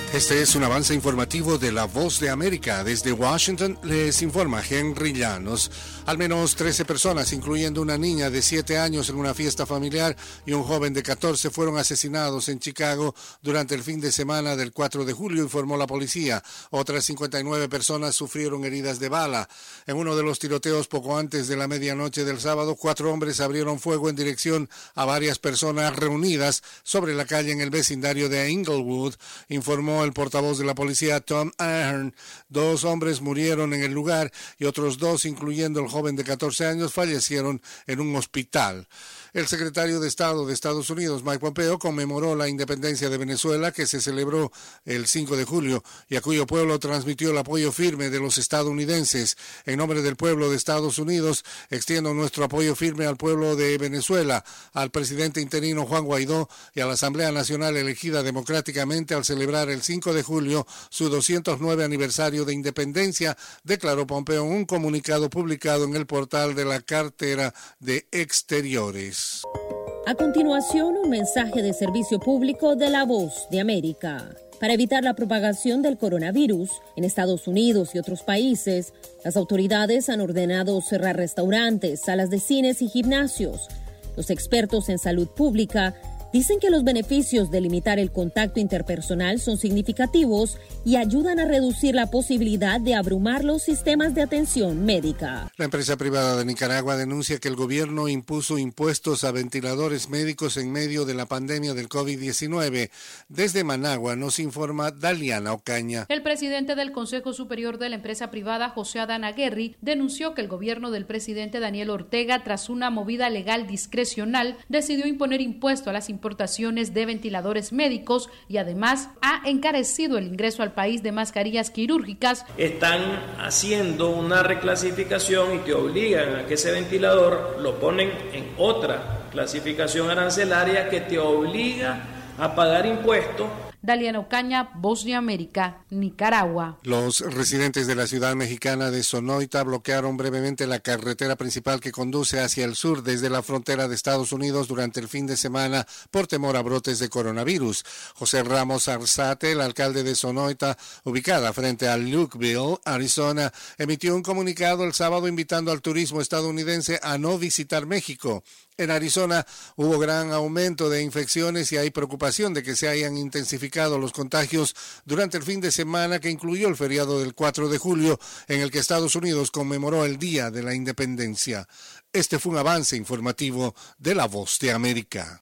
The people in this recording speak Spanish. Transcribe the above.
Este es un avance informativo de La Voz de América. Desde Washington les informa Henry Llanos. Al menos 13 personas, incluyendo una niña de 7 años en una fiesta familiar y un joven de 14, fueron asesinados en Chicago durante el fin de semana del 4 de julio, informó la policía. Otras 59 personas sufrieron heridas de bala. En uno de los tiroteos poco antes de la medianoche del sábado, 4 hombres abrieron fuego en dirección a varias personas reunidas sobre la calle en el vecindario de Inglewood, informó el portavoz de la policía Tom Ahern. 2 hombres murieron en el lugar y otros 2, incluyendo el joven de 14 años, fallecieron en un hospital. El secretario de Estado de Estados Unidos, Mike Pompeo, conmemoró la independencia de Venezuela, que se celebró el 5 de julio y a cuyo pueblo transmitió el apoyo firme de los estadounidenses. En nombre del pueblo de Estados Unidos, extiendo nuestro apoyo firme al pueblo de Venezuela, al presidente interino Juan Guaidó y a la Asamblea Nacional elegida democráticamente al celebrar el 5 de julio su 209 aniversario de independencia, declaró Pompeo en un comunicado publicado en el portal de la cartera de Exteriores. A continuación, un mensaje de servicio público de La Voz de América. Para evitar la propagación del coronavirus en Estados Unidos y otros países, las autoridades han ordenado cerrar restaurantes, salas de cines y gimnasios. Los expertos en salud pública dicen que los beneficios de limitar el contacto interpersonal son significativos y ayudan a reducir la posibilidad de abrumar los sistemas de atención médica. La empresa privada de Nicaragua denuncia que el gobierno impuso impuestos a ventiladores médicos en medio de la pandemia del COVID-19. Desde Managua nos informa Daliana Ocaña. El presidente del Consejo Superior de la empresa privada, José Adán Aguerri, denunció que el gobierno del presidente Daniel Ortega, tras una movida legal discrecional, decidió imponer impuesto a las importaciones de ventiladores médicos y además ha encarecido el ingreso al país de mascarillas quirúrgicas. Están haciendo una reclasificación y te obligan a que ese ventilador lo ponen en otra clasificación arancelaria que te obliga a pagar impuestos. Daliana Ocaña, Voz de América, Nicaragua. Los residentes de la ciudad mexicana de Sonoita bloquearon brevemente la carretera principal que conduce hacia el sur desde la frontera de Estados Unidos durante el fin de semana por temor a brotes de coronavirus. José Ramos Arzate, el alcalde de Sonoita, ubicada frente a Lukeville, Arizona, emitió un comunicado el sábado invitando al turismo estadounidense a no visitar México. En Arizona hubo gran aumento de infecciones y hay preocupación de que se hayan intensificado los contagios durante el fin de semana que incluyó el feriado del 4 de julio, en el que Estados Unidos conmemoró el Día de la Independencia. Este fue un avance informativo de La Voz de América.